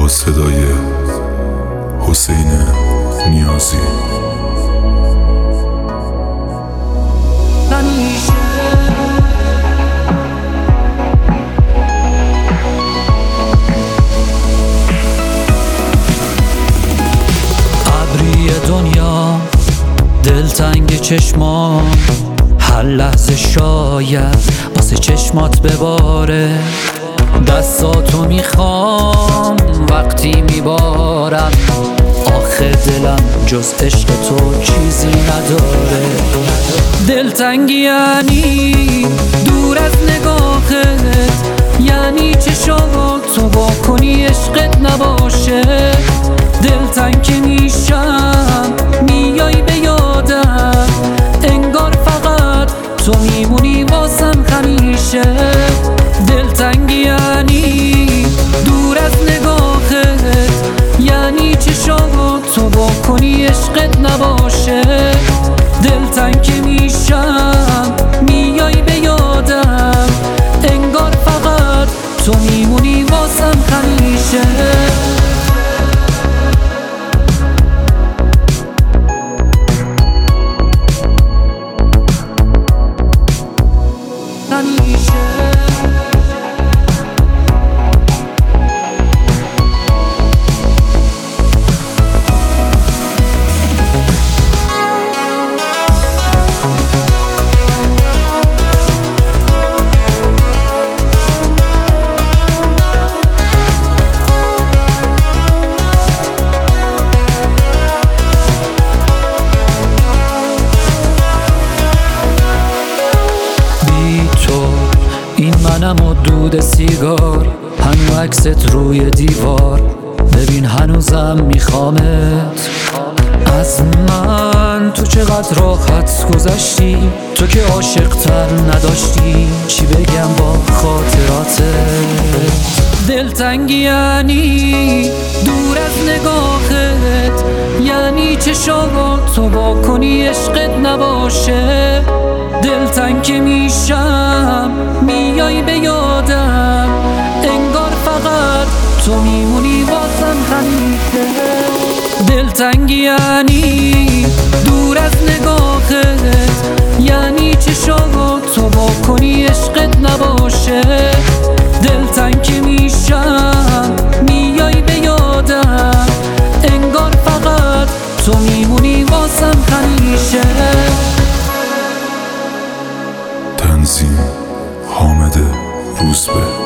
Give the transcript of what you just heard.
با صدای حسین نیازی. ابری دنیا دلتنگ چشمان، هر لحظه شاید واسه چشمات بباره. دستاتو میخوام وقتی میبارم، آخه دلم جز عشق تو چیزی نداره. دلتنگی یعنی دور از نگاهت، یعنی چشاتو با کنی عشقت نباشه. دلتنگ که میشم میای به یادم، انگار فقط تو میمونی واسم همیشه. دلتنگی یعنی دور از نگاهت، یعنی چشاتو با کنی عشقت نباشه. دلتنگ که میشم میای به یادم، انگار فقط تو میمونی واسم همیشه. این منم و دود سیگار، هنو عکست روی دیوار. ببین هنوزم میخوامت. از من تو چقدر راحت گذشتی، تو که عاشق‌تر نداشتی. چی بگم با خاطراتت؟ دلتنگی یعنی دور از نگاهت، یعنی چشاتو با کنی عشقت نباشه. دلتنگ که میشم میای به یادم، انگار فقط تو میمونی واسم همیشه. دلتنگی یعنی دور از نگاهت، یعنی چشاتو با کنی عشقت نباشه. دلتنگ که میشم میای به یادم، انگار فقط تو میمونی واسم همیشه. تنظیم حامد روزبه.